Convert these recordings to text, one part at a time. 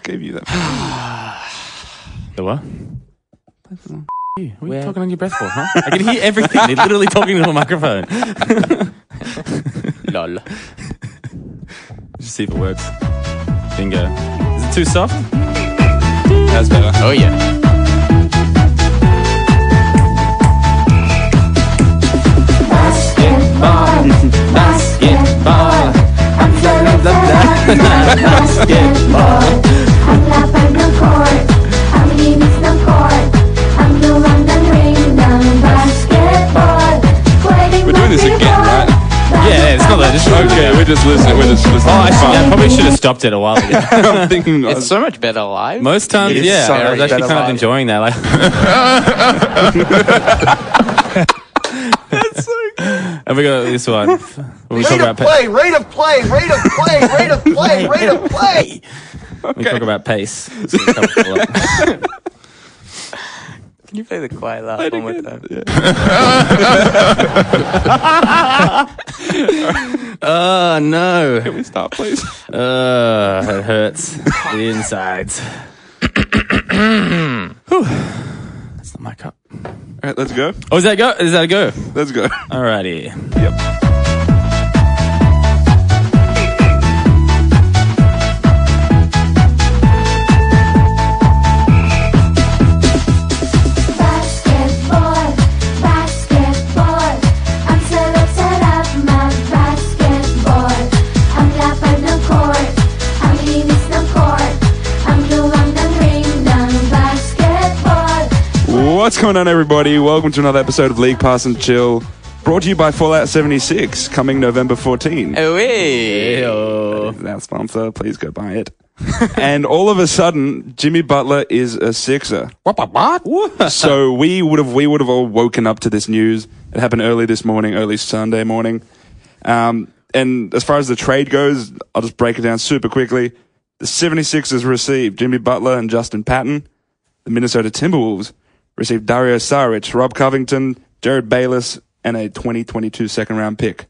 gave you that? The what? What are you talking on your breath for, huh? I can hear everything. They're literally talking to a microphone. Lol. Just see if it works. Bingo. Is it too soft? That's better. Oh, yeah. Basketball. I'm full of that. Basketball. Ang lapad ng court, ang linis ng court, ang luwang ng ring ng basketball. We're doing this again, right? Yeah, it's not that. Just Okay, we're just listening. I probably should have stopped it a while ago. I'm thinking. It's so much better live. Most times, It is yeah. so I was much actually better kind of live. enjoying that. Like, That's so good. and we got this one. We talk about Rate of play. we talk about pace. Can you play the quiet laugh one more time? Oh no! Can we start, please? It hurts the insides. Whew. That's not my cup. All right, let's go. Oh, is that go? Is that a go? Let's go. Alrighty. Yep. Basketball, ang sarap-sarap mag-basketball. Ang lapad ng court, ang linis ng court, ang luwang ng ring ng basketball. What's going on, everybody? Welcome to another episode of League Pass and Chill, brought to you by Fallout 76, coming November 14. Oh, hey. That is our sponsor. Please go buy it. And all of a sudden, Jimmy Butler is a Sixer. What? So we would have all woken up to this news. It happened early Sunday morning. And as far as the trade goes, I'll just break it down super quickly. The 76ers received Jimmy Butler and Justin Patton. The Minnesota Timberwolves received Dario Saric, Rob Covington, Jared Bayless, and a 2022 second round pick.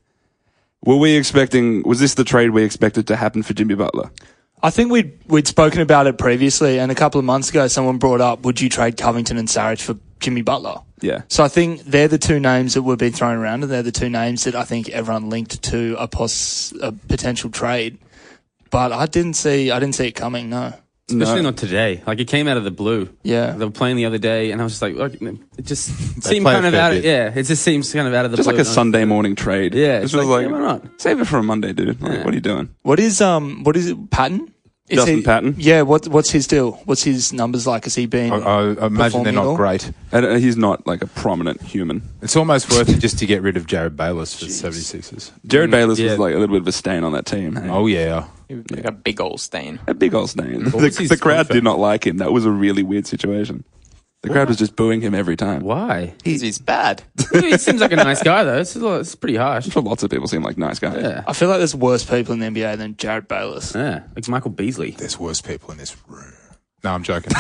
Was this the trade we expected to happen for Jimmy Butler? I think we'd spoken about it previously, and a couple of months ago someone brought up, would you trade Covington and Saric for Jimmy Butler? Yeah. So I think they're the two names that we've been thrown around, and they're the two names that I think everyone linked to a potential trade. But I didn't see it coming, no. Especially not today. Like, it came out of the blue. Yeah. They were playing the other day, and I was just like, it just seemed play kind a of fair out of, bit. yeah, it just seems kind of out of the Just blue. like a Sunday morning trade. Yeah, This it's was like, like, yeah, why not? save it for a Monday, dude. Like, Yeah. what are you doing? What is it, Patton? Justin Patton? Yeah, what's his deal? What's his numbers like? Has he been I imagine they're performing at not all? great. And he's not like a prominent human. It's almost worth it just to get rid of Jared Bayless for the 76ers. Jared Bayless yeah. was like a little bit of a stain on that team. Hey? Oh, yeah. Like a big old stain. A big old stain. was his The crowd contract? did not like him. That was a really weird situation. The crowd was just booing him every time. Why? He's bad. He seems like a nice guy, though. It's pretty harsh. For lots of people seem like nice guys. Yeah. I feel like there's worse people in the NBA than Jared Bayless. Yeah. Like Michael Beasley. There's worse people in this room. No, I'm joking.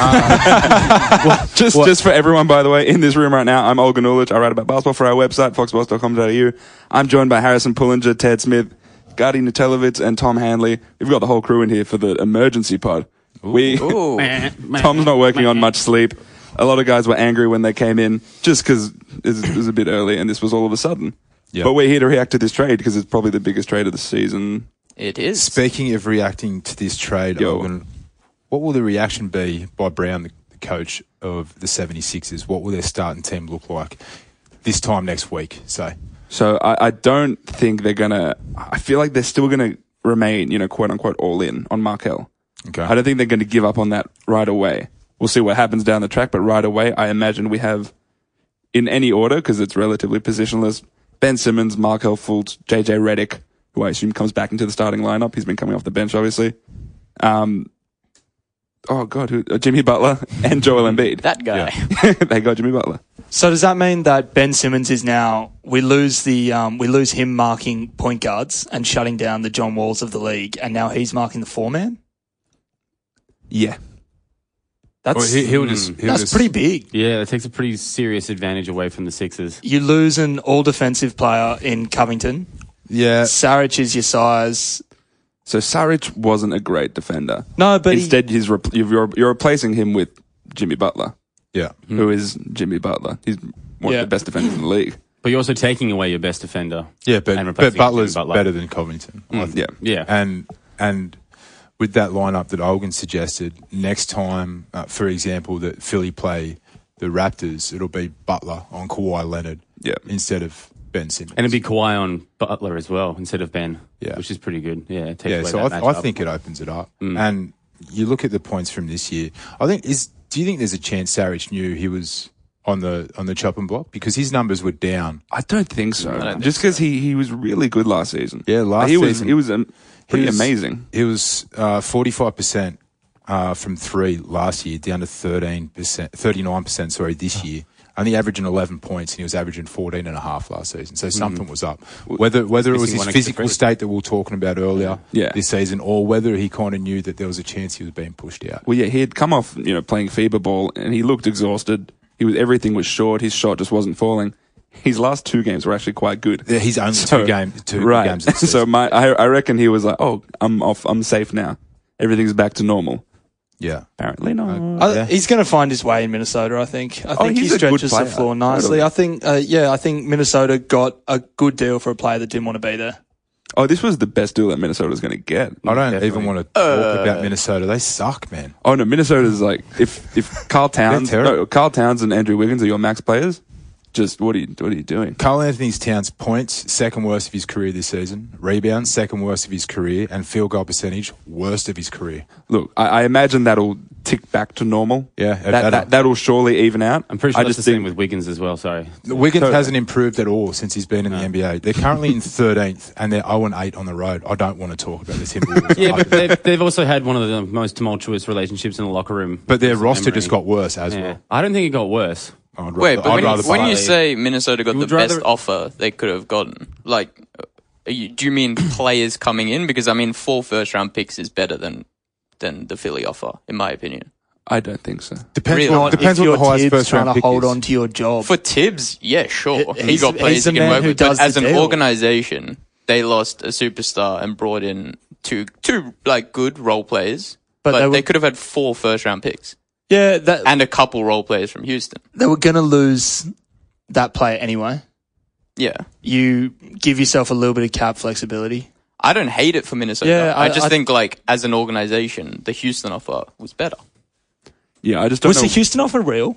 Just for everyone, by the way, in this room right now, I'm Olga Nulic. I write about basketball for our website, foxboss.com.au. I'm joined by Harrison Pullinger, Ted Smith, Gadi Nutelovitz, and Tom Hanley. We've got the whole crew in here for the emergency pod. Ooh. Tom's not working on much sleep. A lot of guys were angry when they came in just because it was a bit early and this was all of a sudden. Yep. But we're here to react to this trade because it's probably the biggest trade of the season. It is. Speaking of reacting to this trade, Yo. Olgun, what will the reaction be by Brown, the coach of the 76ers? What will their starting team look like this time next week, say? So I don't think they're going to... I feel like they're still going to remain, quote-unquote all-in on Markelle. Okay. I don't think they're going to give up on that right away. We'll see what happens down the track, but right away, I imagine we have, in any order, because it's relatively positionless, Ben Simmons, Markelle Fultz, JJ Redick, who I assume comes back into the starting lineup. He's been coming off the bench, obviously. Jimmy Butler and Joel Embiid. That guy. They got Jimmy Butler. So does that mean that Ben Simmons is now we lose him marking point guards and shutting down the John Walls of the league, and now he's marking the four-man? Yeah. That's He'll just pretty big. Yeah, that takes a pretty serious advantage away from the Sixers. You lose an all-defensive player in Covington. Yeah. Saric is your size. So Saric wasn't a great defender. No, but Instead, you're replacing him with Jimmy Butler, Yeah. who is Jimmy Butler. He's one Yeah. of the best defenders in the league. But you're also taking away your best defender. Yeah, And but replacing Butler's Jimmy Butler. better than Covington. I think. Yeah. Yeah. And with that lineup that Olgun suggested, next time, for example, that Philly play the Raptors, it'll be Butler on Kawhi Leonard Yeah. instead of Ben Simmons. And it'd be Kawhi on Butler as well instead of Ben, Yeah. which is pretty good. Yeah, it takes Yeah, away so that I matchup. think it opens it up. And you look at the points from this year. Do you think there's a chance Saric knew he was on the chopping block because his numbers were down? I don't think so. don't think Just because he was really good last season. Yeah, last he season. was pretty He was- amazing. It was 45% from three last year, down to 39%. Sorry, this year. Only averaging 11 points, and he was averaging 14.5 last season. So something was up. Whether it was missing his one extra physical free. state that we were talking about earlier Yeah. this season, or whether he kind of knew that there was a chance he was being pushed out. Well, yeah, he had come off, playing FIBA ball, and he looked exhausted. Everything was short. His shot just wasn't falling. His last two games were actually quite good. Yeah, he's only two games. Right. Games this So season. I reckon he was like, "Oh, I'm off. I'm safe now. Everything's back to normal." yeah. Apparently not. Yeah. He's going to find his way in Minnesota, I think. I think he he's a good stretches the player. floor nicely. Totally. I think Minnesota got a good deal for a player that didn't want to be there. Oh, this was the best deal that Minnesota was going to get. I don't Definitely. even want to talk about Minnesota. They suck, man. Oh no, Minnesota's like if Carl Towns, They're terrible. Carl Towns and Andrew Wiggins are your max players, just what are you doing? Karl Anthony Towns points, second worst of his career this season. Rebounds, second worst of his career. And field goal percentage, worst of his career. Look, I imagine that'll tick back to normal. Yeah, that'll surely even out. I'm pretty sure I that's just the same think with Wiggins as well. Sorry. Wiggins hasn't improved at all since he's been in the NBA. They're currently in 13th and they're 0-8 on the road. I don't want to talk about the Timberwolves. Yeah, but they've also had one of the most tumultuous relationships in the locker room. But their Recent roster memory. just got worse as Yeah. well. I don't think it got worse. Wait, but when you fight. say Minnesota got You the would rather- best offer they could have gotten, do you mean players coming in? Because 4 first-round picks is better than the Philly offer, in my opinion. I don't think so. Depends Really? what, depends if what you're the highest Tibbs first trying round to pick hold is. on to your job. For Tibbs, yeah, sure. He He's- got players he's the he can man work who with. does But as the an deal. organization, they lost a superstar and brought in two good role players. But But they they could have had 4 first-round picks yeah, and a couple role players from Houston. they were going to lose that player anyway. Yeah. You give yourself a little bit of cap flexibility. I don't hate it for Minnesota. Yeah, I just I- think, as an organization, the Houston offer was better. Yeah, I just don't Was know. the Houston offer real?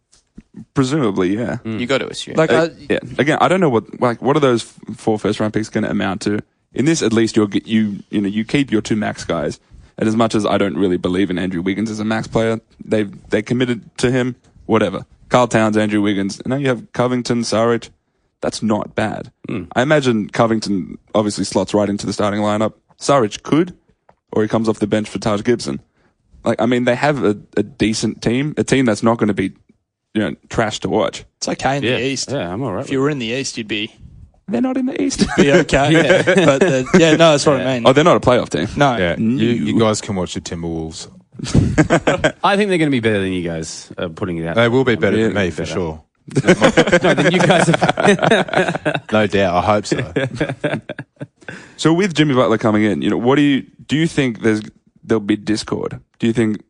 Presumably, yeah. You got to assume. Yeah. Again, I don't know what are those 4 first round picks going to amount to. In this, at least you keep your 2 max guys. And as much as I don't really believe in Andrew Wiggins as a max player, they committed to him. Whatever. Carl Towns, Andrew Wiggins, and now you have Covington, Saric. That's not bad. I imagine Covington obviously slots right into the starting lineup. Saric could, or he comes off the bench for Taj Gibson. They have a decent team, a team that's not going to be, trash to watch. It's okay in Yeah, the East. yeah, I'm all right. If you were in the East, you'd be They're not in the East. okay. But no, that's what I mean. Oh, they're not a playoff team. No. Yeah, you guys can watch the Timberwolves. I think they're going to be better than you guys. Putting it out. They will be better than Yeah, me for sure. No, then you guys. No doubt. I hope so. So with Jimmy Butler coming in, what do you think there'll be discord? Do you think,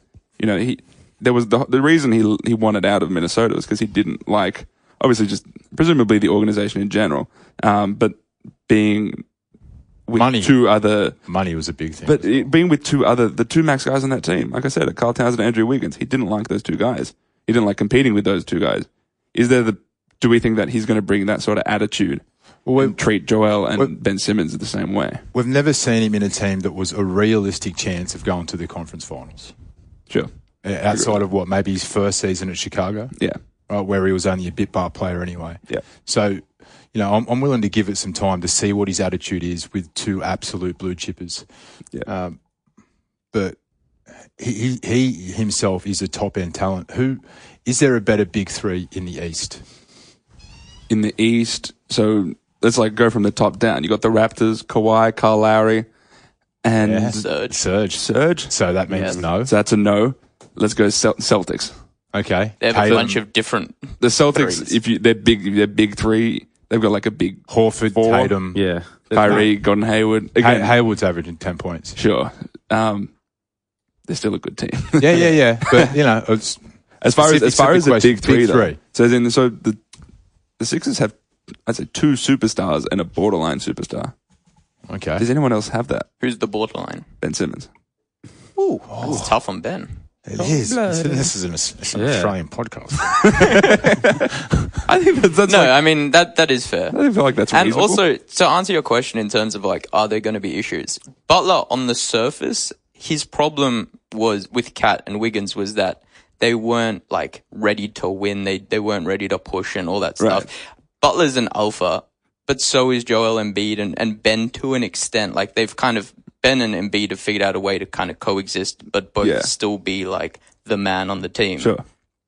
there was the reason he wanted out of Minnesota was because he didn't like, obviously just presumably the organization in general, but being with Money. 2 other, Money was a big thing. but being with the 2 max guys on that team, like I said, Carl Towns and Andrew Wiggins, he didn't like those 2 guys. He didn't like competing with those 2 guys. Do we think that he's going to bring that sort of attitude and treat Joel and Ben Simmons the same way? We've never seen him in a team that was a realistic chance of going to the conference finals. Sure. Outside of maybe his first season at Chicago, Yeah. right, where he was only a bit part player anyway. Yeah. So, I'm willing to give it some time to see what his attitude is with 2 absolute blue chippers. Yeah. But he himself is a top end talent. Is there a better big 3 in the East? In the East, so let's go from the top down. You got the Raptors, Kawhi, Kyle Lowry, and Surge. Serge. So that means Yes. no. So that's a no. Let's go Celtics. Okay. They have Tatum, a bunch of different. The Celtics, Threes. they're big 3. They've got a big Horford, 4. Tatum. Yeah. Kyrie, Gordon Hayward. Again, Hayward's averaging 10 points. sure. They're still a good team. Yeah. But, it's, As far as the big three, though. three. So the Sixers have, I'd say, 2 superstars and a borderline superstar. Okay. Does anyone else have that? Who's the borderline? Ben Simmons. It's tough on Ben. It is. This is an Australian podcast. I think that's No, like, I mean that is fair. I feel like that's And reasonable. also, to answer your question in terms of like, are there going to be issues? Butler on the surface, his problem was with Cat and Wiggins was that they weren't like ready to win. They weren't ready to push and all that stuff. Right. Butler's an alpha, but so is Joel Embiid and Ben to an extent. Like Ben and Embiid have figured out a way to kind of coexist, but both still be like the man on the team. Sure.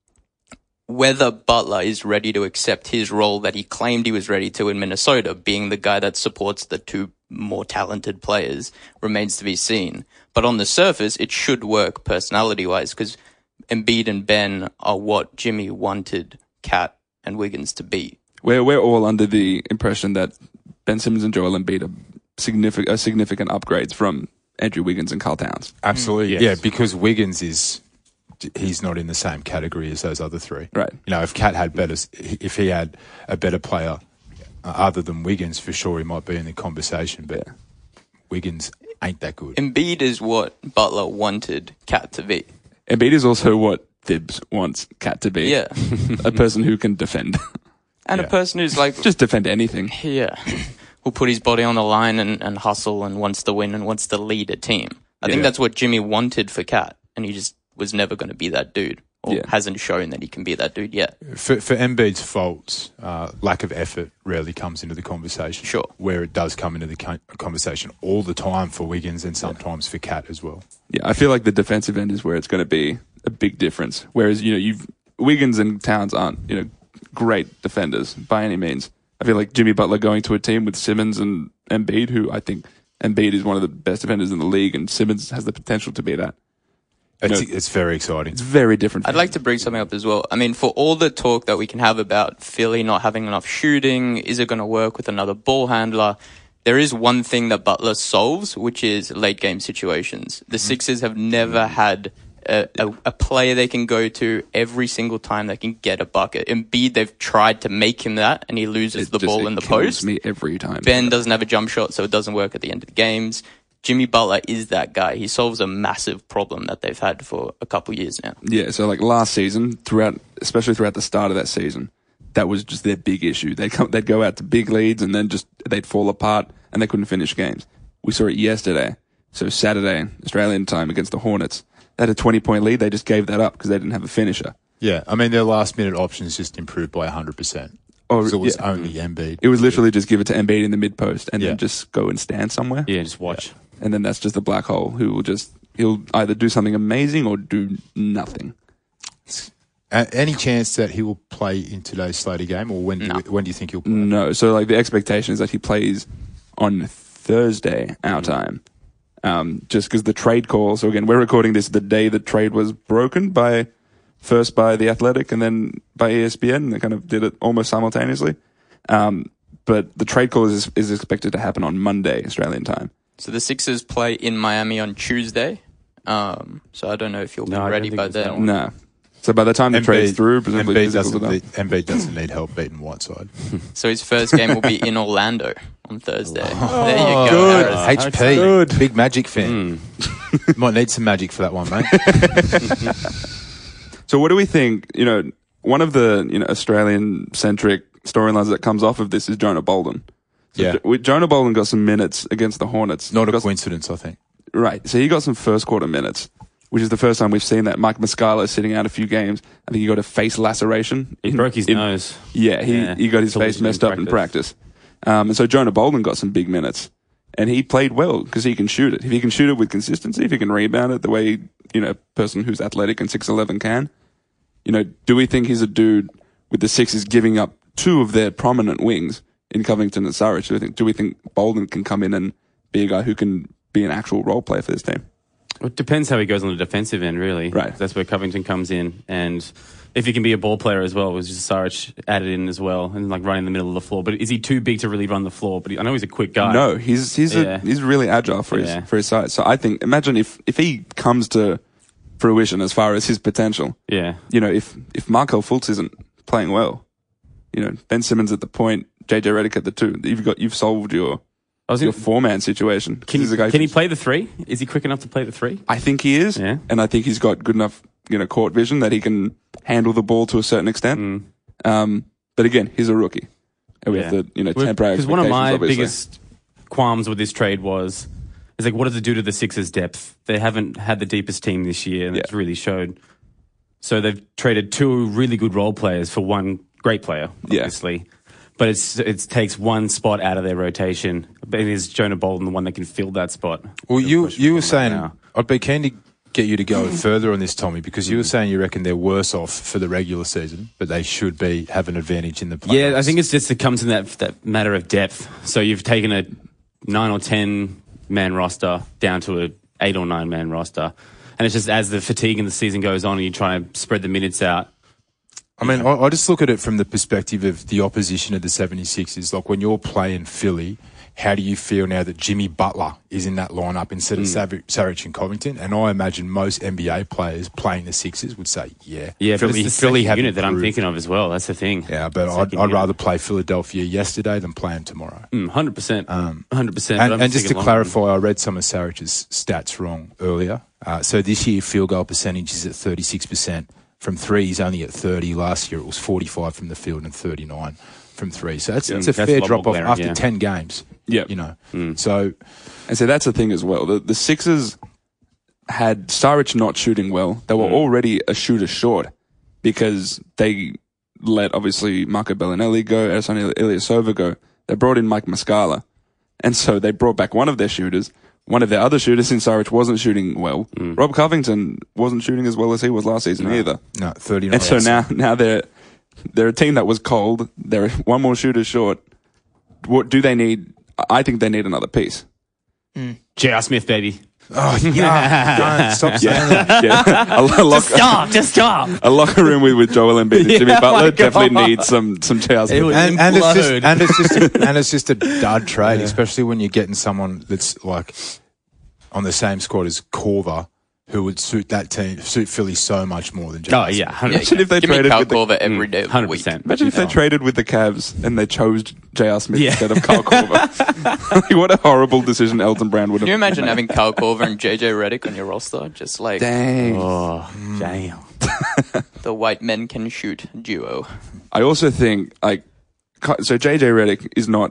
Whether Butler is ready to accept his role that he claimed he was ready to in Minnesota, being the guy that supports the 2 more talented players, remains to be seen. But on the surface, it should work personality-wise because Embiid and Ben are what Jimmy wanted Cat and Wiggins to be. We're all under the impression that Ben Simmons and Joel Embiid are significant upgrades from Andrew Wiggins and Karl Towns. Absolutely. Yes. Yeah, because Wiggins he's not in the same category as those other 3. Right. If Cat had if he had a better player other than Wiggins, for sure he might be in the conversation, but Wiggins ain't that good. Embiid is what Butler wanted Cat to be. Embiid is also what Thibs wants Cat to be. Yeah. A person who can defend. And a person who's like, Just defend anything. yeah, will put his body on the line and hustle and wants to win and wants to lead a team. I think that's what Jimmy wanted for Cat, and he just was never going to be that dude, or hasn't shown that he can be that dude yet. For Embiid's faults, lack of effort rarely comes into the conversation. Sure. Where it does come into the conversation all the time for Wiggins and sometimes for Cat as well. Yeah, I feel like the defensive end is where it's going to be a big difference. Whereas, Wiggins and Towns aren't, great defenders by any means. I feel like Jimmy Butler going to a team with Simmons and Embiid, who I think Embiid is one of the best defenders in the league, and Simmons has the potential to be that. It's very exciting. It's very different. I'd like to bring something up as well. I mean, for all the talk that we can have about Philly not having enough shooting, is it going to work with another ball handler? There is one thing that Butler solves, which is late game situations. The Sixers have never had a player they can go to every single time they can get a bucket. Embiid, they've tried to make him that, and he loses the ball in the post. Me every time. Ben doesn't have a jump shot, so it doesn't work at the end of the games. Jimmy Butler is that guy. He solves a massive problem that they've had for a couple years now. Yeah, so like last season, especially throughout the start of that season, that was just their big issue. They'd go out to big leads and then they'd fall apart and they couldn't finish games. We saw it yesterday. So Saturday, Australian time, against the Hornets. They had a 20-point lead. They just gave that up because they didn't have a finisher. Yeah, I mean, their last-minute options just improved by 100%. Oh, So it was only Embiid. It was literally just give it to Embiid in the mid-post and then just go and stand somewhere. Yeah, just watch. And then that's just a black hole who he'll either do something amazing or do nothing. Any chance that he will play in today's Slater game, or when do you think he'll play? No. So like the expectation is that he plays on Thursday, our time. Just because the trade call. So again, we're recording this the day the trade was broken first by The Athletic and then by ESPN. They kind of did it almost simultaneously. But the trade call is expected to happen on Monday, Australian time. So the Sixers play in Miami on Tuesday. So I don't know if you'll be ready by then. No. So by the time the trade's through, presumably Embiid doesn't need help beating Whiteside. So his first game will be in Orlando on Thursday. There you go. Good. Harris. HP. Good. Big Magic fan. Might need some magic for that one, mate. So what do we think? One of the Australian-centric storylines that comes off of this is Jonah Bolden. So Jonah Bolden got some minutes against the Hornets. Not a coincidence, I think. Right. So he got some first quarter minutes, which is the first time we've seen that. Mike Muscala is sitting out a few games. I think he got a face laceration. He broke his nose. Yeah, he got his face messed up in practice. And so Jonah Bolden got some big minutes. And he played well because he can shoot it. If he can shoot it with consistency, if he can rebound it the way, a person who's athletic and 6'11" can, do we think he's a dude with the Sixers giving up two of their prominent wings in Covington and Saric? Do we think Bolden can come in and be a guy who can be an actual role player for this team? Well, it depends how he goes on the defensive end, really. Right. That's where Covington comes in. And if he can be a ball player as well, was just Saric added in as well and like running in the middle of the floor. But is he too big to really run the floor? But I know he's a quick guy. No, he's really agile for his size. So I think, imagine if he comes to fruition as far as his potential. Yeah. You know, if Markel Fultz isn't playing well, you know, Ben Simmons at the point, JJ Redick at the 2, you've solved your 4-man situation. Can he play the 3? Is he quick enough to play the 3? I think he is, yeah. And I think he's got good enough, you know, court vision that he can handle the ball to a certain extent. But again, he's a rookie. And we have to, you know, temper our expectations. Because one of my obviously. biggest qualms with this trade is like, what does it do to the Sixers' depth? They haven't had the deepest team this year, and it's really showed. So they've traded 2 really good role players for 1 great player, obviously. Yeah. But it takes 1 spot out of their rotation. But is Jonah Bolden the one that can fill that spot? Well, you were saying, I'd be keen to get you to go further on this, Tommy, because you were saying you reckon they're worse off for the regular season, but they should have an advantage in the playoffs. Yeah, I think it's just it comes in that matter of depth. So you've taken a 9 or 10 man roster down to a 8 or 9 man roster, and it's just as the fatigue in the season goes on, and you try to spread the minutes out. I mean, I just look at it from the perspective of the opposition of the 76ers. Like, when you're playing Philly, how do you feel now that Jimmy Butler is in that lineup instead of Saric and Covington? And I imagine most NBA players playing the Sixers would say, yeah, Philly have unit that I'm thinking of as well. That's the thing. Yeah, but I'd rather play Philadelphia yesterday than play them tomorrow. 100%. 100%. And just to clarify, I read some of Saric's stats wrong earlier. So this year, field goal percentage is at 36%. From 3, he's only at 30. Last year, it was 45 from the field and 39 from 3. So it's a fair drop off after 10 games. Yeah, you know. So that's the thing as well. The Sixers had Saric not shooting well. They were already a shooter short because they let obviously Marco Bellinelli go, Ersan Ilyasova go. They brought in Mike Muscala, and so they brought back one of their shooters. One of their other shooters in Saric wasn't shooting well. Rob Covington wasn't shooting as well as he was last season either. No, 39. And so now they're a team that was cold. They're 1 more shooter short. What do they need? I think they need another piece. J.R. Smith, baby. Oh, yeah. Stop saying that. Yeah. Just stop. A locker room with Joel Embiid and Jimmy Butler definitely needs some J.R. Smith. And it's just a dud trade, especially when you're getting someone that's like on the same squad as Korver, who would suit Philly so much more than J.R. Oh, yeah, 100%. Imagine if they Give traded me Kyle with Korver every day of the week. 100%. Imagine if they traded with the Cavs and they chose J.R. Smith instead of Kyle Korver. What a horrible decision Elton Brand would have. Can you imagine having Kyle Korver and JJ Redick on your roster? Just like Dang. Oh, damn. the white men can shoot duo. I also think so JJ Redick is not.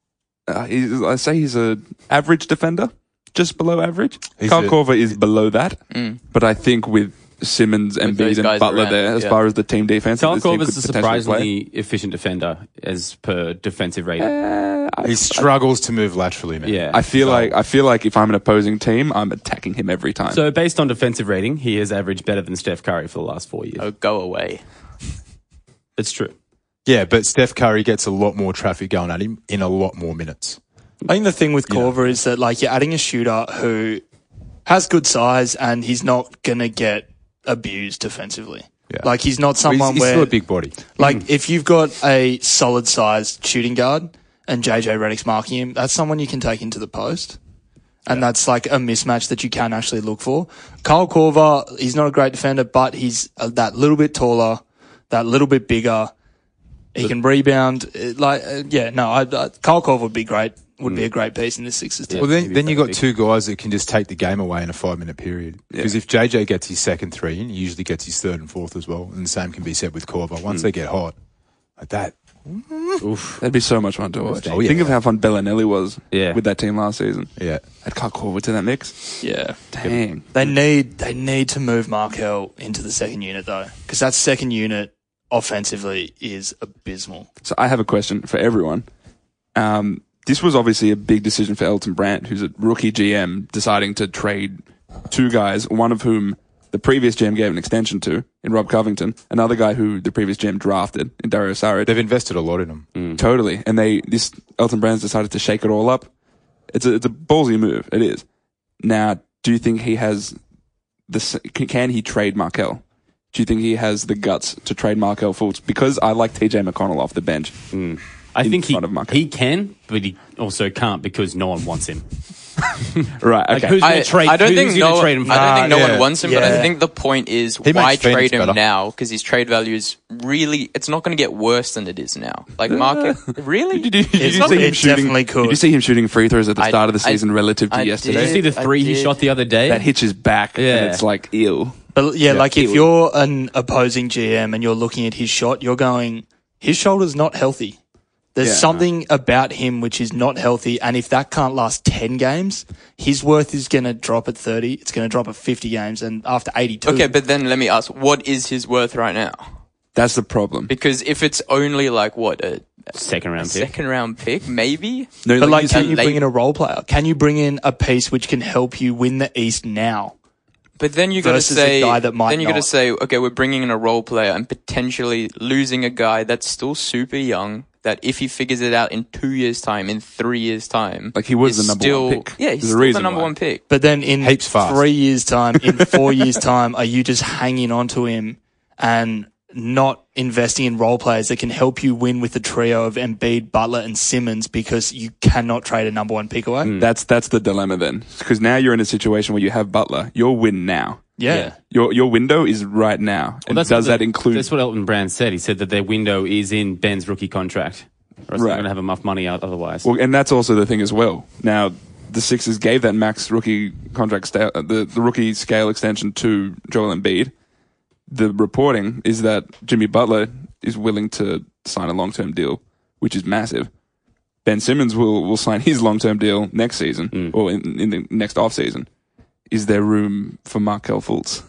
I say he's an average defender, just below average. Kyle Korver is below that, but I think with Simmons, Embiid, and Butler there, as far as the team defense, Kyle Korver's a surprisingly efficient defender as per defensive rating. He struggles to move laterally, man. Yeah, I feel like if I'm an opposing team, I'm attacking him every time. So based on defensive rating, he has averaged better than Steph Curry for the last 4 years. Oh, go away. It's true. Yeah, but Steph Curry gets a lot more traffic going at him in a lot more minutes. I think the thing with Korver is that like you're adding a shooter who has good size and he's not gonna get abused defensively. Yeah. Like he's not someone he's where still a big body. Like if you've got a solid sized shooting guard and JJ Redick's marking him, that's someone you can take into the post. And that's like a mismatch that you can actually look for. Kyle Korver, he's not a great defender, but he's that little bit taller, that little bit bigger. He can rebound. Kyle Korver would be great. Would be a great piece in this Sixers team. Well, then you got 2 guys that can just take the game away in a 5-minute period. Because if JJ gets his second 3 in, he usually gets his 3rd and 4th as well. And the same can be said with Korver. Once they get hot, like that. Oof, that'd be so much fun to watch. Oh, yeah. Think of how fun Bellinelli was with that team last season. Yeah. Add Kyle Korver to that mix. Yeah. Dang. They need to move Markel into the second unit though. Because that second unit offensively is abysmal. So I have a question for everyone. This was obviously a big decision for Elton Brand, who's a rookie GM, deciding to trade 2 guys, one of whom the previous GM gave an extension to, in Rob Covington, another guy who the previous GM drafted, in Dario Saric. They've invested a lot in him. Totally. And this Elton Brand's decided to shake it all up. It's a ballsy move. It is. Now, do you think he has can he trade Markel? do you think he has the guts to trade Markel Fultz? Because I like TJ McConnell off the bench. I think front of Markel. he can, but he also can't because no one wants him. Right, Like, okay. who's going to trade? I don't who's think gonna no. trade him for? I don't think no yeah. one wants him, but I Yeah. think the point is He why makes Phoenix trade him better. now? Because his trade value is really. It's not going to get worse than it is now. Like market, really? Did you It definitely could. Did you see him shooting free throws at the I- start of the I- season relative to I yesterday? Did you see the I three he did. shot the other day? That hits his back, Yeah. and it's like, ew. But yeah, like he if would- you're an opposing GM and you're looking at his shot, you're going, his shoulder's not healthy. There's Yeah. something about him which is not healthy, and if that can't last 10 games, his worth is going to drop at 30. It's going to drop at 50 games, and after 82. Okay, but then let me ask, what is his worth right now? That's the problem. Because if it's only like what a Second round pick. second round pick, maybe. No, But like, you can said- you late- bring in a role player? Can you bring in a piece which can help you win the East now? But then you got to Versus a say, guy that might then you got to not. say, okay, we're bringing in a role player and potentially losing a guy that's still super young. That if he figures it out in 2 years' time, in 3 years' time, Like, he was is the number still, one pick. Yeah, There's he's a still the reason number why. one pick. But then in Heaps fast. 3 years' time, in 4 years' time, are you just hanging on to him and not investing in role players that can help you win with the trio of Embiid, Butler, and Simmons because you cannot trade a number one pick away? That's the dilemma then, because now you're in a situation where you have Butler. Your win now. Yeah. Your window is right now. And Well, does what that include? That's what Elton Brand said. He said that their window is in Ben's rookie contract. Or else they're Right. going to have enough money out otherwise. Well, and that's also the thing as well. Now, the Sixers gave that max rookie contract, the rookie scale extension to Joel Embiid. The reporting is that Jimmy Butler is willing to sign a long-term deal, which is massive. Ben Simmons will sign his long-term deal next season, or in the next off-season. Is there room for Markel Fultz?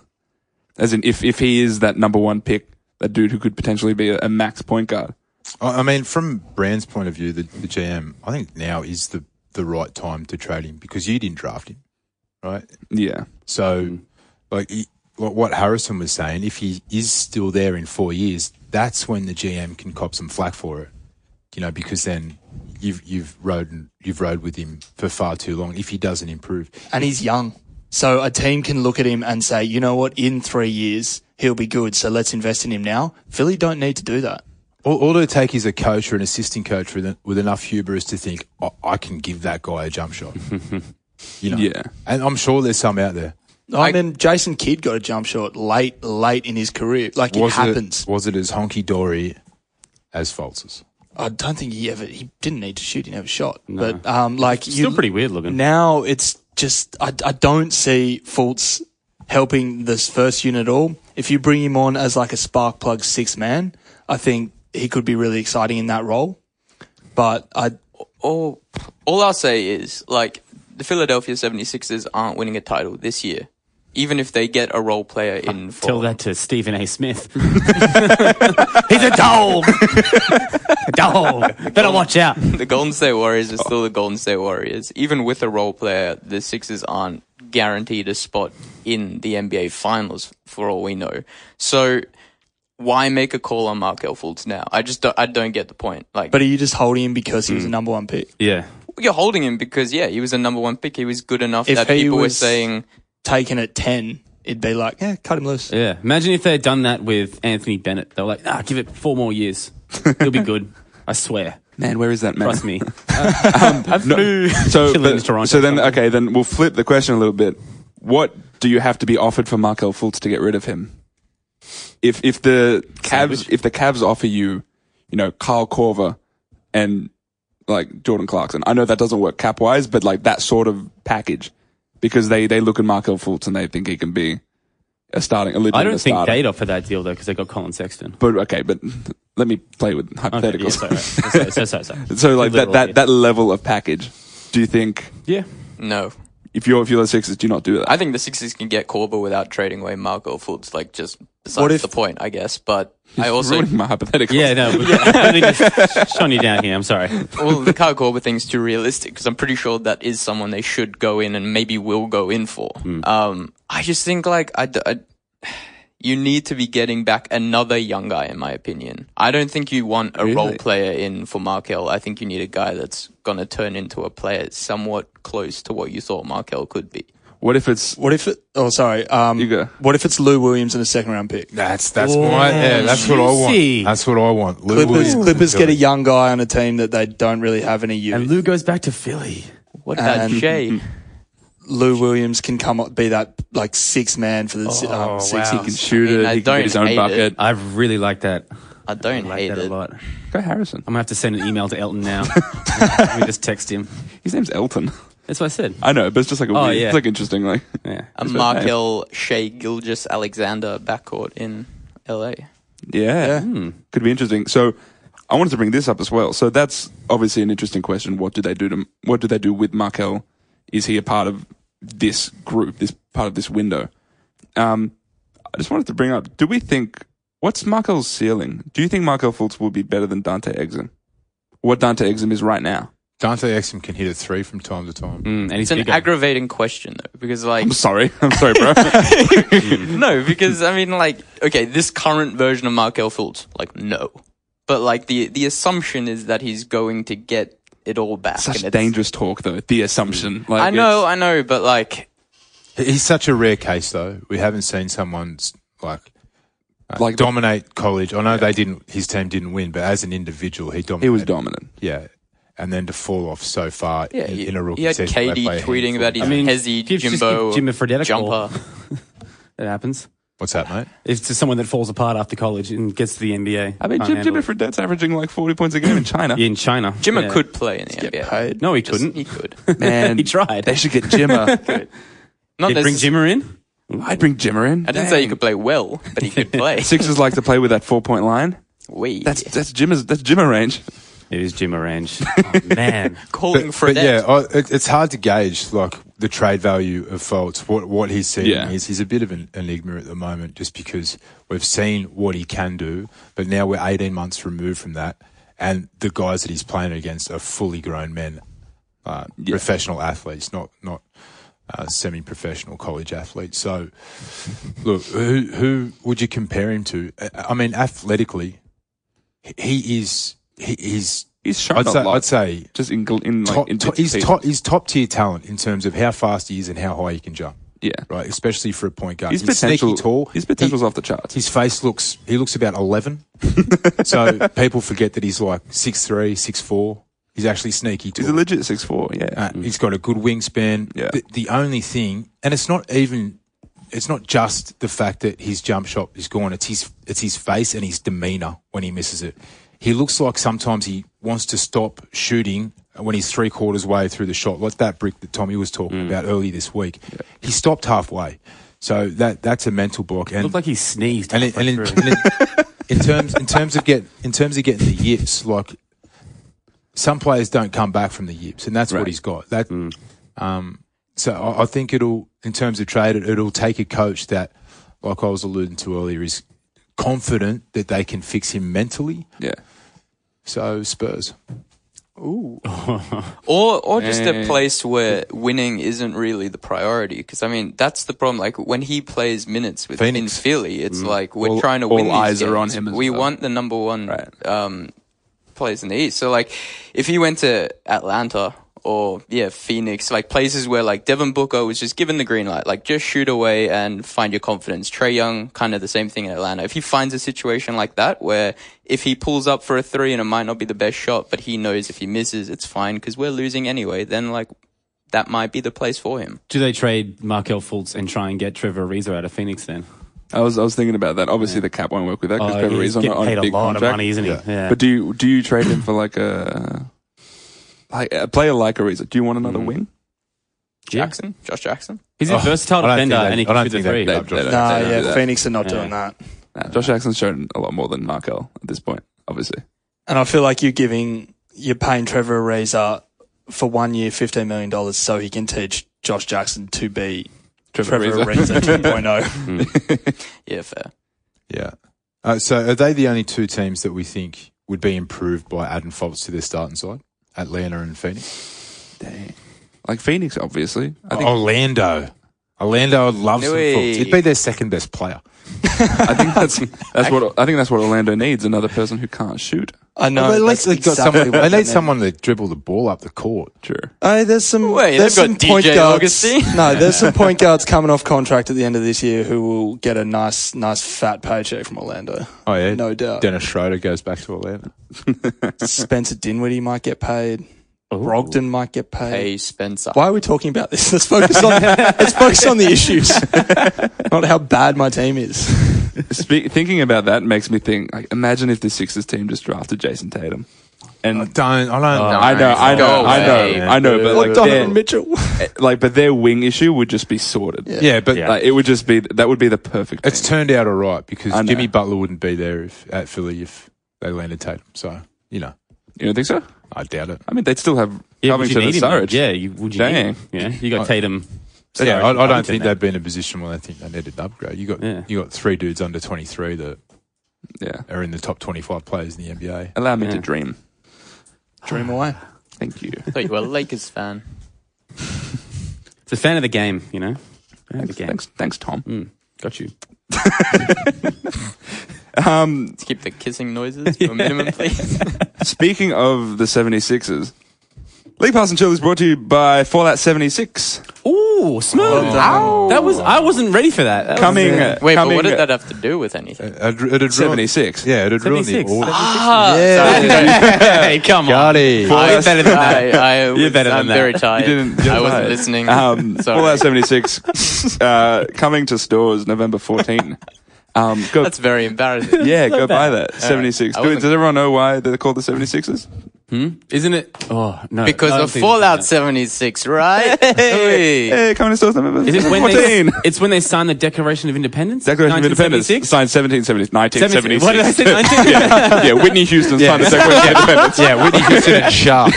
As in, if he is that number one pick, that dude who could potentially be a max point guard. I mean, from Brand's point of view, the GM, I think now is the right time to trade him because you didn't draft him, right? Yeah. So, like what Harrison was saying, if he is still there in 4 years, that's when the GM can cop some flack for it, because then you've rode with him for far too long if he doesn't improve. And he's young. So a team can look at him and say, you know what, in 3 years, he'll be good, so let's invest in him now. Philly don't need to do that. All it'll take is a coach or an assistant coach with enough hubris to think, I can give that guy a jump shot. Yeah. And I'm sure there's some out there. I mean, Jason Kidd got a jump shot late in his career. Like, it happens. Was it as honky-dory as Fultz's? I don't think he didn't need to shoot. He never shot. But, like, Still pretty weird looking. Now it's just, I don't see Fultz helping this first unit at all. If you bring him on as like a spark plug six man, I think he could be really exciting in that role. But All I'll say is, like, the Philadelphia 76ers aren't winning a title this year. Even if they get a role player in for... Tell that to Stephen A. Smith. He's a dog. A dog. Better watch out. The Golden State Warriors are still the Golden State Warriors. Even with a role player, the Sixers aren't guaranteed a spot in the NBA Finals, for all we know. So why make a call on Markel Fultz now? I don't get the point. Like, are you just holding him because he was a number one pick? Yeah. you're holding him because, yeah, he was a number one pick. He was good enough If that he people were was- saying... Taken at 10, it'd be like, yeah, cut him loose. Yeah. Imagine if they had done that with Anthony Bennett. They were like, give it 4 more years. He'll be good. I swear. Man, where is that man? Trust me. So, Chilling in Toronto so then, or something. okay, then we'll flip the question a little bit. What do you have to be offered for Markel Fultz to get rid of him? If the Cavs offer you, Kyle Korver and like Jordan Clarkson, I know that doesn't work cap wise, but like that sort of package, because they look at Markel Fultz and they think he can be a legitimate I don't think starter. they'd offer that deal though because they got Colin Sexton. But let me play with Okay, hypotheticals. yeah, sorry. So like Literal, that level of package, do you think Yeah. No. if you're the Sixers, do you not do that? I think the Sixers can get Korver without trading away Markel Fultz, like just besides What if- the point, I guess. But I also... ruining my hypotheticals. Yeah, no. Really just shutting you down here. I'm sorry. Well, the Kyle Korver thing's too realistic because I'm pretty sure that is someone they should go in and maybe will go in for. I just think you need to be getting back another young guy, in my opinion. I don't think you want a role player in for Markel. I think you need a guy that's going to turn into a player somewhat close to what you thought Markel could be. What if it's What if it? Oh, sorry. You go. What if it's Lou Williams and a second round pick? That's what I juicy. want. That's what I want. Lou Williams. Clippers get a young guy on a team that they don't really have any youth. And Lou goes back to Philly. What about And- Jay? Lou Williams can come up, be that like sixth man for the six. wow. he can shoot I mean, it, I he can get his don't own hate bucket. it. I really like that. I don't I like hate that it. a lot. Go Harrison. I'm gonna have to send an email to Elton now. Let me just text him. His name's Elton. That's what I said. I know, but it's just like a weird, yeah. it's like interesting, like Yeah. A Markel, Shea Gilgeous Alexander backcourt in LA. yeah. Could be interesting. So I wanted to bring this up as well. So that's obviously an interesting question. What do they do with Markel? Is he a part of this group, this part of this window? I just wanted to bring up, do we think, what's Markel's ceiling? Do you think Markel Fultz will be better than Dante Exum? What Dante Exum is right now? Dante Exum can hit a three from time to time. And he's It's an bigger. aggravating question though, because like I'm sorry, bro. no, because I mean like okay, this current version of Markel Fultz, like no, but like the assumption is that he's going to get it all back. Such and it's- dangerous talk, though. The assumption. Like, I know, but like He's such a rare case, though. We haven't seen someone Like- dominate college. I know his team didn't win, but as an individual, he dominated. he was dominant. Yeah. And then to fall off so far yeah, in a rookie he had season. where they KD play a tweeting handful. about his I mean, Hezzy just Jimbo give Jim a Fredette jumper. That happens. What's that, mate? It's just someone that falls apart after college and gets to the NBA. I mean, Can't Jimmy handle it. Fredette's averaging like 40 points a game in China. In China. Jimmer Yeah. could play in the Get NBA. paid. No, he couldn't. He could. Man, He tried. They should get Jimmer. Not You'd bring necess- Jimmer in? I'd bring Jimmer in. I didn't say he could play well, but he could play. Sixers like to play with that 4-point line. That's Jimmer range. It is Jimmer range. Oh, man. calling But Fredette. it's hard to gauge like the trade value of Fultz. What he's seeing Yeah. is he's a bit of an enigma at the moment, just because we've seen what he can do, but now we're 18 months removed from that, and the guys that he's playing against are fully grown men, professional athletes, not semi-professional college athletes. So, look, who would you compare him to? I mean, athletically, he's shown a lot. I'd say Just in top, in he's top tier talent in terms of how fast he is and how high he can jump. Yeah. Right, especially for a point guard. His He's potential, sneaky tall. His potential's off the charts. His face looks about 11. So people forget that he's like 6'3", 6'4". He's actually sneaky tall. He's a legit 6'4", yeah. He's got a good wingspan. Yeah. The only thing, and it's not just the fact that his jump shot is gone. It's his face and his demeanor when he misses it. He looks like sometimes he wants to stop shooting when he's 3/4 way through the shot, like that brick that Tommy was talking about earlier this week. Yeah. He stopped halfway, so that's a mental block. And Looked like he sneezed. and halfway in through. terms of getting the yips, like some players don't come back from the yips, and that's Right. what he's got. So I think in terms of trade, it'll take a coach that, like I was alluding to earlier, is confident that they can fix him mentally. Yeah. So Spurs. Or just a place where winning isn't really the priority. Because I mean, that's the problem. Like when he plays minutes in Phoenix. Philly, it's like we're All- trying to all win. These eyes are on games. him as we well. want the number one Right. place in the East. So like, if he went to Atlanta or Phoenix, like places where like Devin Booker was just given the green light, like just shoot away and find your confidence. Trae Young, kind of the same thing in Atlanta. If he finds a situation like that where if he pulls up for a three and it might not be the best shot, but he knows if he misses, it's fine because we're losing anyway, then like that might be the place for him. Do they trade Markel Fultz and try and get Trevor Ariza out of Phoenix then? I was thinking about that. Obviously, the cap won't work with that because Trevor he's Ariza on getting paid a big a lot contract. of money, isn't he? Yeah. Yeah. But do you trade him for like a player like Ariza? Do you want another wing? Josh Jackson. He's a versatile I don't defender think and he I can don't shoot the think they three. grab Josh They don't- Nah, they don't do that. Phoenix are not Yeah. doing that. Nah, Josh Jackson's shown a lot more than Markel at this point, obviously. And I feel like you're paying Trevor Ariza for 1 year, $15 million so he can teach Josh Jackson to be Trevor Ariza 2.0. Yeah, fair. Yeah. So are they the only two teams that we think would be improved by adding Fultz to their starting side? Atlanta and Phoenix? Dang. Like Phoenix, obviously. I think Orlando. Orlando would love some Louis. fools. He'd be their second best player. I think that's what Orlando needs, another person who can't shoot. I know. Well, at least that's they've got exactly someone. what They need meant. someone to dribble the ball up the court. Sure. There's some. Wait, there's they've some got point DJ guards. Augustine? No, there's some point guards coming off contract at the end of this year who will get a nice fat paycheck from Orlando. Oh yeah, No doubt. Dennis Schroeder goes back to Orlando. Spencer Dinwiddie might get paid. Brogdon might get paid. Hey, Spencer. Why are we talking about this? Let's focus on the issues, not how bad my team is. Thinking about that makes me think. Like, imagine if the Sixers team just drafted Jason Tatum, and I don't. I know, but like Donovan Mitchell. but their wing issue would just be sorted. Yeah, but Like, it would just be that would be the perfect. it's team. turned out all right because I know. Jimmy Butler wouldn't be there at Philly if they landed Tatum. So You don't think so? I doubt it. I mean, they'd still have Yeah, would you Covington and need him, though? Surridge. Yeah, would you need Dang. him? Yeah, you got Tatum. So, yeah, Surridge, I don't Covington think there. they'd be in a position where they think they needed an upgrade. You got 3 dudes under 23 that Yeah. are in the top 25 players in the NBA. Allow me Yeah. to dream. Dream away. Thank you. I thought you were a Lakers fan. It's a fan of the game, you know. Fan of the game. Thanks, Tom. Got you. Let's keep the kissing noises to a minimum, please. Speaking of the 76ers, League Pass and Chill is brought to you by Fallout 76. Ooh, smooth. That was. I wasn't ready for that. That was, Coming, Wait, but coming what did that have to do with anything? It'd ruin- 76. Yeah, it'd ruin the 76. order. hey, come on. Got it. You're better than that. You're better than I'm that. very tired. You I wasn't right. listening. Sorry. Fallout 76 coming to stores November 14. Go, That's very embarrassing. yeah, go buy that. 76. I wasn't- Does everyone know why they're called the 76ers? Isn't it? Oh no. Because I don't of think- Fallout 76, right? Hey. Hey, coming to stores November Is it when 14. it's when they signed the Declaration of Independence? Declaration of Independence 1976? signed 1976. What did I say? 19? Yeah, Whitney Houston signed the Declaration of Independence. Yeah, Whitney Houston and Sharp.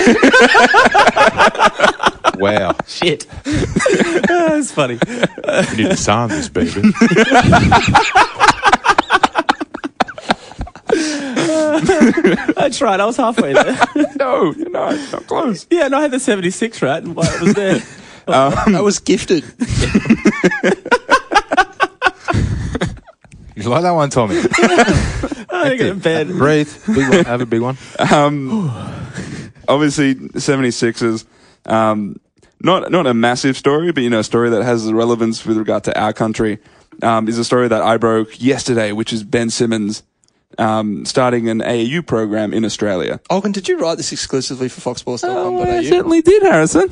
Wow. Shit. That's funny. You need to sign this, baby. I tried. I was halfway there. No, you're not. Not close. Yeah, no, I had the 76 right. And while I was there. I was gifted. You like that one, Tommy? I got a bed. Breathe. Big one. Have a big one. Obviously, 76ers, not a massive story, but, a story that has relevance with regard to our country, is a story that I broke yesterday, which is Ben Simmons, starting an AAU program in Australia. Olgun, did you write this exclusively for foxsports.com.au? certainly did, Harrison.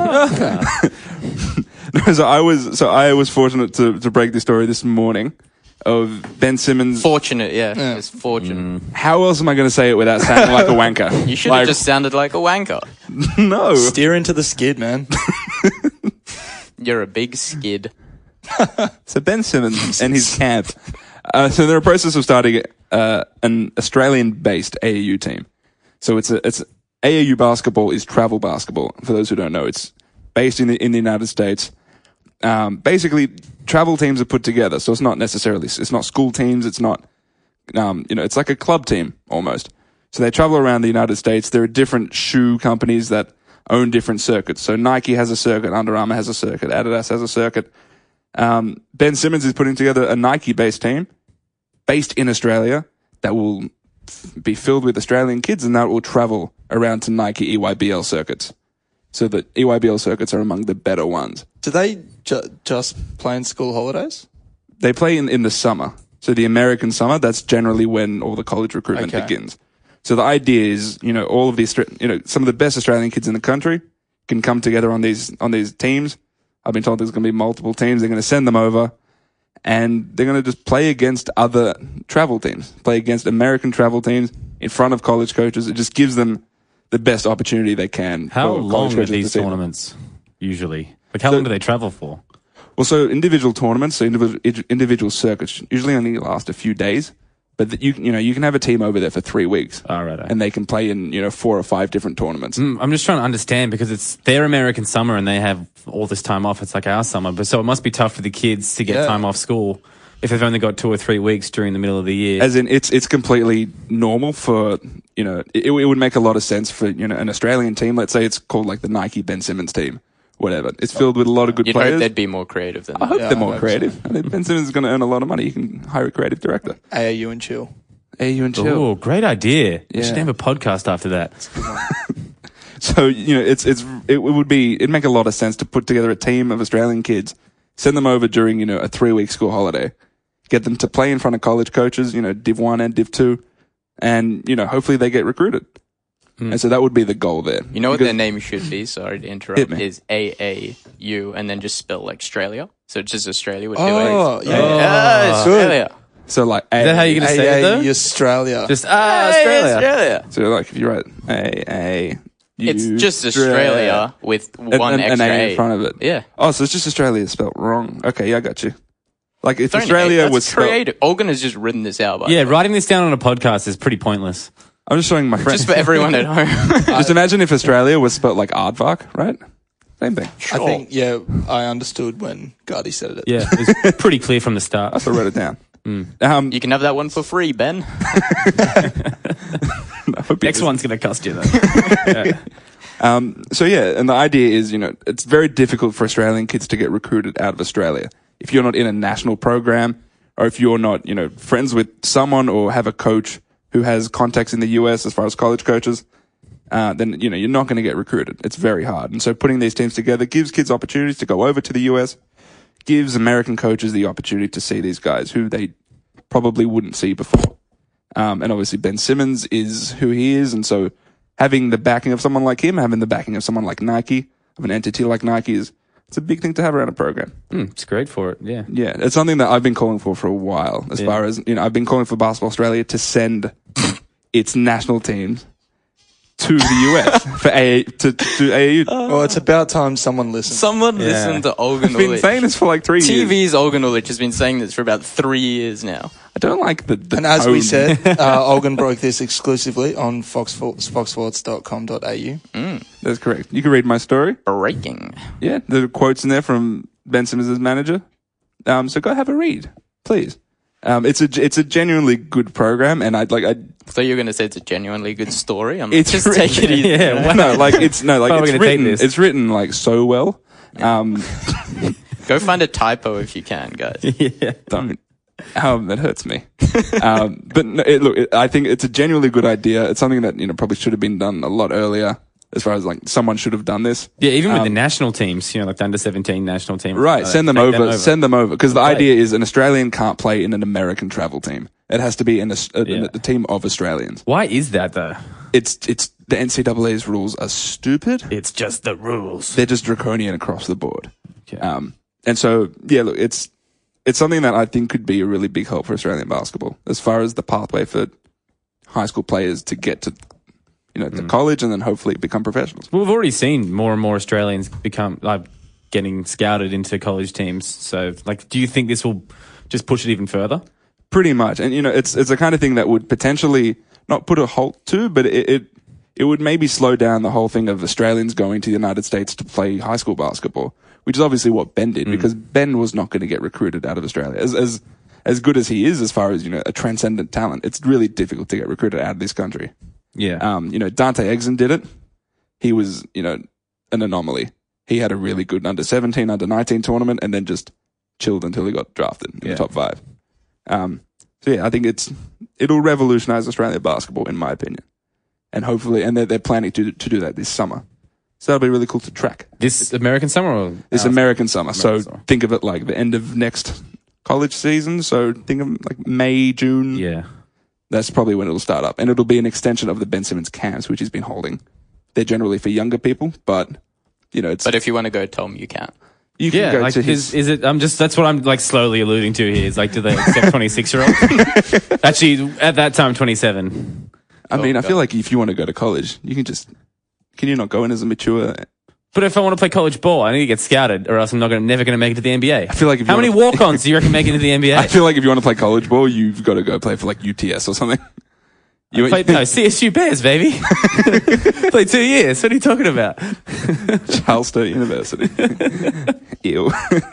No, so I was fortunate to break this story this morning of Ben Simmons. Fortunate, yeah. It's fortunate. How else am I going to say it without sounding like a wanker? You should have just sounded like a wanker. No. Steer into the skid, man. You're a big skid. So Ben Simmons and his camp. So they're in the process of starting an Australian-based AAU team. So it's AAU basketball is travel basketball. For those who don't know, it's based in the United States. Basically, travel teams are put together. So it's not school teams. It's not, it's like a club team almost. So they travel around the United States. There are different shoe companies that own different circuits. So Nike has a circuit, Under Armour has a circuit, Adidas has a circuit. Ben Simmons is putting together a Nike-based team based in Australia that will be filled with Australian kids and that will travel around to Nike EYBL circuits. So the EYBL circuits are among the better ones. Do they just play in school holidays? They play in the summer. So the American summer, that's generally when all the college recruitment begins. So the idea is, all of these, some of the best Australian kids in the country can come together on these teams. I've been told there's going to be multiple teams. They're going to send them over and they're going to just play against other travel teams, play against American travel teams in front of college coaches. It just gives them the best opportunity they can. How for long college are coaches these to see them. tournaments usually? Like, how long do they travel for? Well, so individual tournaments, so individual circuits usually only last a few days, but you can have a team over there for 3 weeks. All right. And they can play in, 4 or 5 different tournaments. I'm just trying to understand because it's their American summer and they have all this time off. It's like our summer, but so it must be tough for the kids to get time off school if they've only got 2 or 3 weeks during the middle of the year. As in, it's completely normal for, it would make a lot of sense for, an Australian team. Let's say it's called like the Nike Ben Simmons team, whatever. It's filled with a lot of good You'd hope players. they'd be more creative than I hope that. they're more I hope creative. I think Ben Simmons is going to earn a lot of money. You can hire a creative director. AAU and chill. AU and chill. Oh, great idea. We Yeah. should have a podcast after that. So it'd make a lot of sense to put together a team of Australian kids, send them over during a 3-week school holiday, get them to play in front of college coaches, Div 1 and Div 2, and hopefully they get recruited. And so that would be the goal there. You know what Because- their name should be? Sorry to Hit interrupt. me. Is AAU and then just spell like Australia. So it's just Australia with Oh, two A's. yeah. Australia. So like Is that how you're going to say it, though? AAU Australia. Just, Hey, Australia. Australia. So like if you write AA, It's just Australia with one an extra A A in front of it. Yeah. Oh, so it's just Australia spelled wrong. Okay, yeah, I got you. Like if Don't- Australia that's was spelled, creative. Olgun has just written this out. By Yeah, the way. writing this down on a podcast is pretty pointless. I'm just showing my friends. Just for everyone at home. Just imagine if Australia was spelled like aardvark, right? Same thing. I think, yeah, I understood when Gardy said it. Yeah, it's pretty clear from the start. So I wrote it down. you can have that one for free, Ben. Next one's going to cost you, though. So yeah, and the idea is, it's very difficult for Australian kids to get recruited out of Australia. If you're not in a national program, or if you're not, friends with someone or have a coach who has contacts in the US as far as college coaches, then, you're not going to get recruited. It's very hard. And so putting these teams together gives kids opportunities to go over to the US, gives American coaches the opportunity to see these guys who they probably wouldn't see before. And obviously Ben Simmons is who he is. And so having the backing of someone like him, having the backing of someone like Nike, of an entity like Nike it's a big thing to have around a program. It's great for it, yeah. Yeah, it's something that I've been calling for a while. As far as I've been calling for Basketball Australia to send its national teams to the US for to AAU. Well, it's about time someone listens. Someone listened to Olgun I've been saying this for like 3 years. TV's Olgun Ulich has been saying this for about 3 years now. I don't like the And as we tone. said, Olgun broke this exclusively on foxsports.com.au. That's correct. You can read my story. Breaking. Yeah, there are quotes in there from Ben Simmons' manager. So go have a read, please. It's a genuinely good program, and I thought you were going to say it's a genuinely good story. I'm It's just written- take it easy. Yeah, wow. no, like it's no, like How are we it's gonna take written. this? It's written like so well. Go find a typo if you can, guys. Don't. That hurts me. But no, I think it's a genuinely good idea. It's something that probably should have been done a lot earlier. As far as like someone should have done this. Yeah, even with the national teams, like the under-17 national team. Right, send them over. Send them over. Because the Right. idea is an Australian can't play in an American travel team. It has to be in a team of Australians. Why is that, though? It's the NCAA's rules are stupid. It's just the rules. They're just draconian across the board. Okay. And so, yeah, look, it's something that I think could be a really big help for Australian basketball as far as the pathway for high school players to get to, to college and then hopefully become professionals. Well, we've already seen more and more Australians become getting scouted into college teams. So, do you think this will just push it even further? Pretty much. And, it's the kind of thing that would potentially not put a halt to, but it would maybe slow down the whole thing of Australians going to the United States to play high school basketball, which is obviously what Ben did, because Ben was not going to get recruited out of Australia. As good as he is, as far as, a transcendent talent, it's really difficult to get recruited out of this country. Yeah. Dante Exum did it. He was, an anomaly. He had a really good under-17, under-19 tournament and then just chilled until he got drafted in the top 5. So yeah, I think it'll revolutionize Australian basketball in my opinion. And hopefully, and they're planning to do that this summer. So that'll be really cool to track. This American summer or This American summer. American So summer. think of it like the end of next college season. So think of like May, June. Yeah. That's probably when it'll start up. And it'll be an extension of the Ben Simmons camps, which he's been holding. They're generally for younger people, but, it's... But if you want to go, Tom, you can. You can Yeah, go to his... is it? that's what I'm slowly alluding to here. Is do they accept 26-year-olds? Actually, at that time, 27. I mean, I feel like if you want to go to college, you can just... Can you not go in as a mature... But if I want to play college ball, I need to get scouted, or else I'm never going to make it to the NBA. I feel like if How you many wanna- walk-ons do you reckon make it to the NBA? I feel like if you want to play college ball, you've got to go play for like UTS or something. CSU Bears, baby. Played 2 years. What are you talking about? Charles State University. Ew.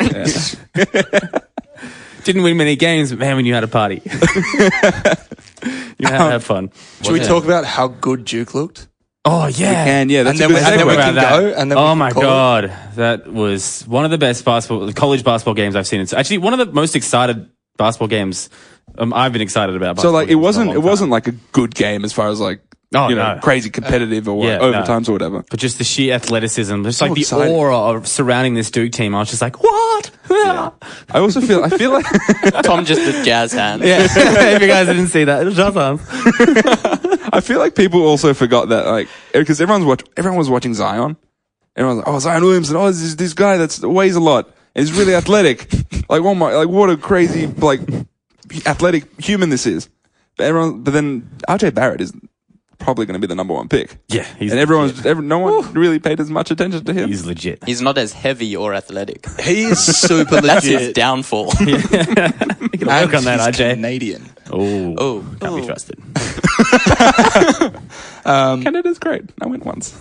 Didn't win many games, but man, we knew how to party. You know how to have fun. Should we talk about how good Duke looked? Oh yeah, And yeah, that's And a then, good and then we segue. can about go. And then we Oh can my call it. god, that was one of the best college basketball games I've seen. It's actually one of the most excited basketball games I've been excited about. So basketball like, it games in a long wasn't time. like a good game as far as like, Oh, you know, no. crazy competitive or Yeah, overtimes or whatever. But just the sheer athleticism, just like the exciting. aura of surrounding this Duke team. I was just like, what? I also feel like Tom just did jazz hands. Yeah, if you guys didn't see that, it was just us. I feel like people also forgot that, like, because everyone was watching Zion. Everyone was like, oh, Zion Williamson, oh, this guy that weighs a lot and he's really athletic. Like, oh my, like, what a crazy, like, athletic human this is. But then RJ Barrett is probably going to be the number one pick. Yeah, he's And no one really paid as much attention to him. he's legit. He's not as heavy or athletic. He is super That's his legit. downfall. You can And work on that, he's RJ. Canadian. Oh, can't be trusted. Canada's great. I went once.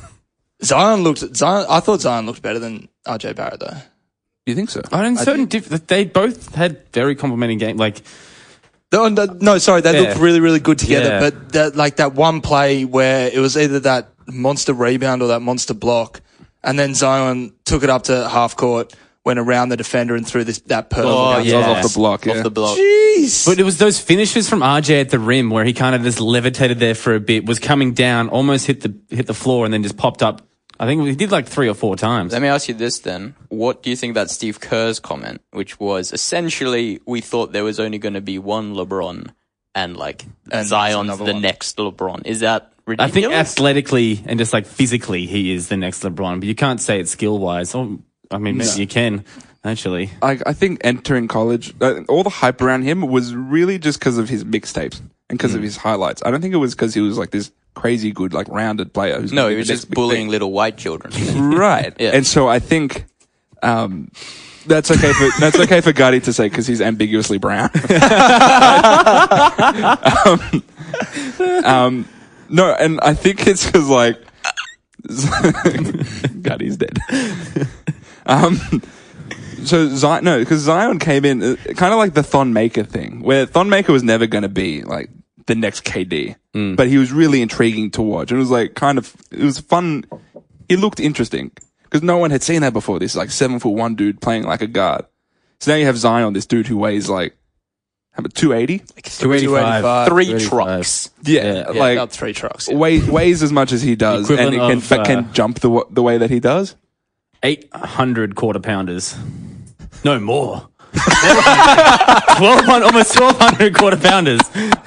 I thought Zion looked better than RJ Barrett though. You think so? I mean, they both had very complimenting game. Like, No, sorry, they Yeah. looked really, really good together. Yeah. But that one play where it was either that monster rebound or that monster block, and then Zion took it up to half court, went around the defender and threw that perfect. Oh, That was yeah. off the block. Yeah. Off the block. Jeez. but it was those finishes from RJ at the rim where he kind of just levitated there for a bit, was coming down, almost hit the floor, and then just popped up. I think he did like 3 or 4 times. Let me ask you this then. What do you think about Steve Kerr's comment, which was essentially we thought there was only going to be one LeBron and Zion's another the one. next LeBron? Is that I ridiculous? think athletically and just like physically, he is the next LeBron, but you can't say it skill wise. Oh, I mean, maybe you can actually. I think entering college, all the hype around him was really just because of his mixtapes and because of his highlights. I don't think it was because he was like this crazy good, like rounded player. Who's No, gonna he be was the just next big bullying thing. little white children. Right. Yeah. And so I think that's okay for Gotti to say because he's ambiguously brown. No, and I think it's because like Gotti's dead. So Zion, no, because Zion came in kind of like the Thon Maker thing, where Thon Maker was never going to be like the next KD, but he was really intriguing to watch. And it was like it was fun. He looked interesting because no one had seen that before. This like 7'1" dude playing like a guard. So now you have Zion, this dude who weighs like, how about 280? 285. 3 285. trucks. Yeah, like about 3 trucks. weighs as much as he does, and Equivalent but of, can jump the way that he does. 800 quarter pounders. No more. almost 1,200 quarter pounders.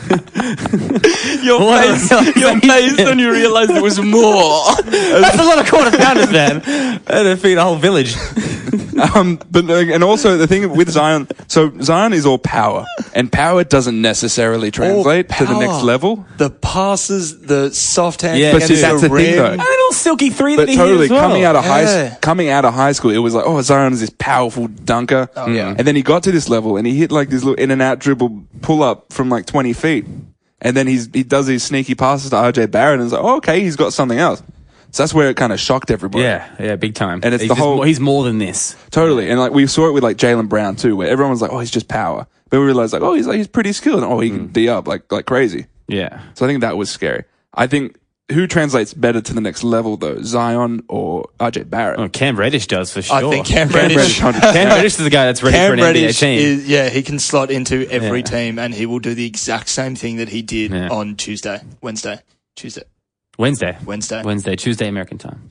Your face when you realized there was more. That's a lot of quarter pounders, man. That'd feed a whole village. But and also the thing with Zion, so Zion is all power, and power doesn't necessarily translate to the next power. level. The passes, the soft hand, Yeah, But see, that's the thing, though. A little silky 3 that But he totally, hit as well. coming out of high school, it was like, oh, Zion is this powerful dunker. yeah. And then he got to this level, and he hit like this little in and out dribble pull up from like 20 feet, and then he does these sneaky passes to RJ Barrett, and it's like, oh, okay, he's got something else. So that's where it kind of shocked everybody. Yeah, big time. And it's he's the just whole- more- he's more than this. Totally. And like we saw it with like Jaylen Brown too, where everyone was like, oh, he's just power. But we realized like, oh, he's pretty skilled. And, oh, he can D up like crazy. Yeah. So I think that was scary. I think who translates better to the next level though, Zion or RJ Barrett? Oh, Cam Reddish does for sure. I think Cam Reddish, Reddish. 100%. Cam Reddish is the guy that's ready for Cam an NBA Reddish team. is, he can slot into every Yeah. team and he will do the exact same thing that he did Yeah. on Wednesday, Wednesday, Tuesday American time.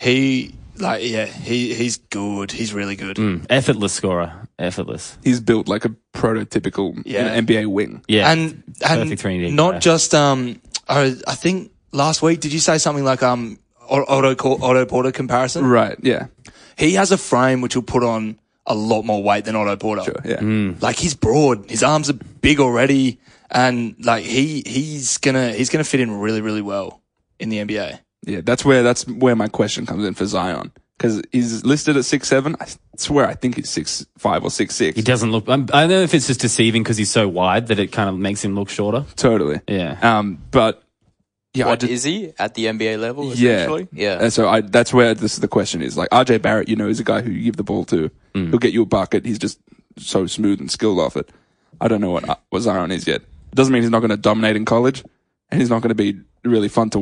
He's good. He's really good. Effortless scorer. Effortless. He's built like a prototypical Yeah. NBA wing. Yeah. And Perfect 3D not guy. just I think last week did you say something like Otto Porter comparison? Right. Yeah. He has a frame which will put on a lot more weight than Otto Porter. Sure. Yeah. Like he's broad, his arms are big already, and like he's gonna fit in really, really well in the NBA. Yeah. That's where my question comes in for Zion. Because he's listed at 6'7". I swear I think he's 6'5" or 6'6". He doesn't look. I don't know if it's just deceiving because he's so wide that it kind of makes him look shorter. Totally. Yeah. But yeah, What is he at the NBA level? Yeah. Essentially? Yeah. And so that's where the question is. Like RJ Barrett, is a guy who you give the ball to. He'll get you a bucket. He's just so smooth and skilled off it. I don't know what Zion is yet. It doesn't mean he's not going to dominate in college, and he's not going to be really fun to watch.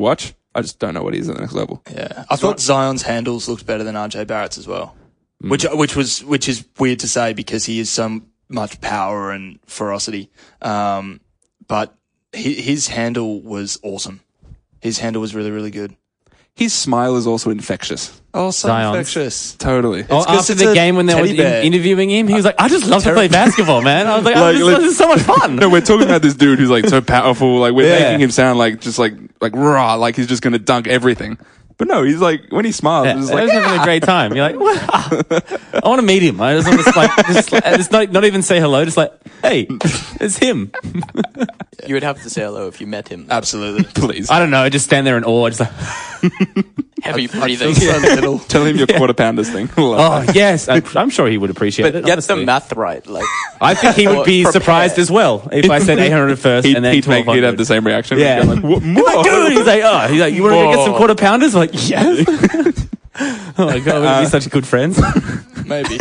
I just don't know what he is at the next level. Yeah, I thought Zion's handles looked better than RJ Barrett's as well, which is weird to say because he is so much power and ferocity. But his handle was awesome. His handle was really, really good. His smile is also infectious. Oh, so Zion's. infectious. Totally. Oh, 'cause after it's the a game when they were teddy bear. interviewing him, he was like, I just love to play basketball, man. I was like, Like, this is so much fun. No, we're talking about this dude who's like so powerful. Like we're Yeah. making him sound like just like raw, like he's just gonna dunk everything. But no, he's like when he smiles, Yeah, it's just I like was having a great time. You're like, wow. I want to meet him. I just want to just not even say hello. Just like, hey, it's him. You would have to say hello if you met him. Absolutely. please I don't know. Just stand there in awe. Just like, Heavy I breathing. feel so little. tell him your quarter pounders thing. oh yes, I'm sure he would appreciate But it. get the honestly. math right. Like, I think he would be Prepare. surprised as well if I said 800 first He'd, and then he'd 1200. have the same reaction. Yeah. He'd go like, what more? Dude, he's like, you want to go get some quarter pounders? I'm like, yes. Oh my god, we'd be such good friends. Maybe.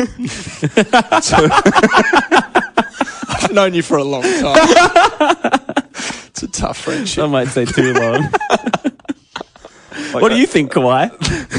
I've known you for a long time. It's a tough friendship. I might say too long. What do you think, Kawhi?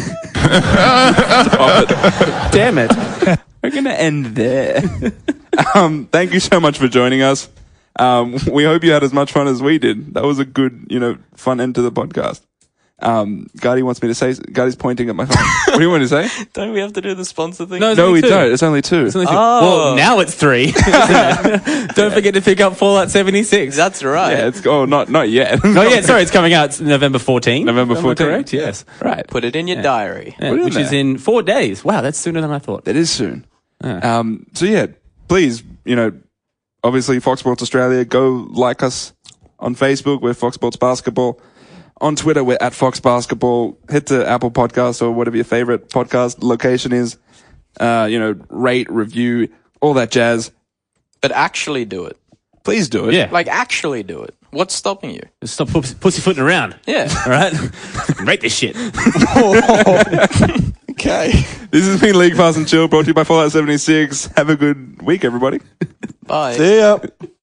Damn it. We're gonna end there. Thank you so much for joining us. We hope you had as much fun as we did. That was a good, fun end to the podcast. Gardy wants me to say. Gardy's pointing at my phone. What do you want to say? don't we have to do the sponsor thing? No, it's No, only we two. don't. It's only two. It's only two. Oh. Well, now it's 3. Don't forget to pick up Fallout 76. That's right. Yeah, it's not yet. Oh yeah, sorry, it's coming out November 14th. November Am I 14th. correct? Yes. Right. Put it in your diary. Yeah, Put it in which is there. in 4 days. Wow, that's sooner than I thought. It is soon. So yeah, please, obviously Fox Sports Australia, go like us on Facebook. We're Fox Sports Basketball. On Twitter, we're at Fox Basketball. Hit the Apple Podcast or whatever your favorite podcast location is. Rate, review, all that jazz. But actually do it. Please do it. Yeah. Like, actually do it. What's stopping you? Just stop pussyfooting around. Yeah. All right? Rate this shit. Okay. This has been League Pass and Chill, brought to you by Fallout 76. Have a good week, everybody. Bye. See ya.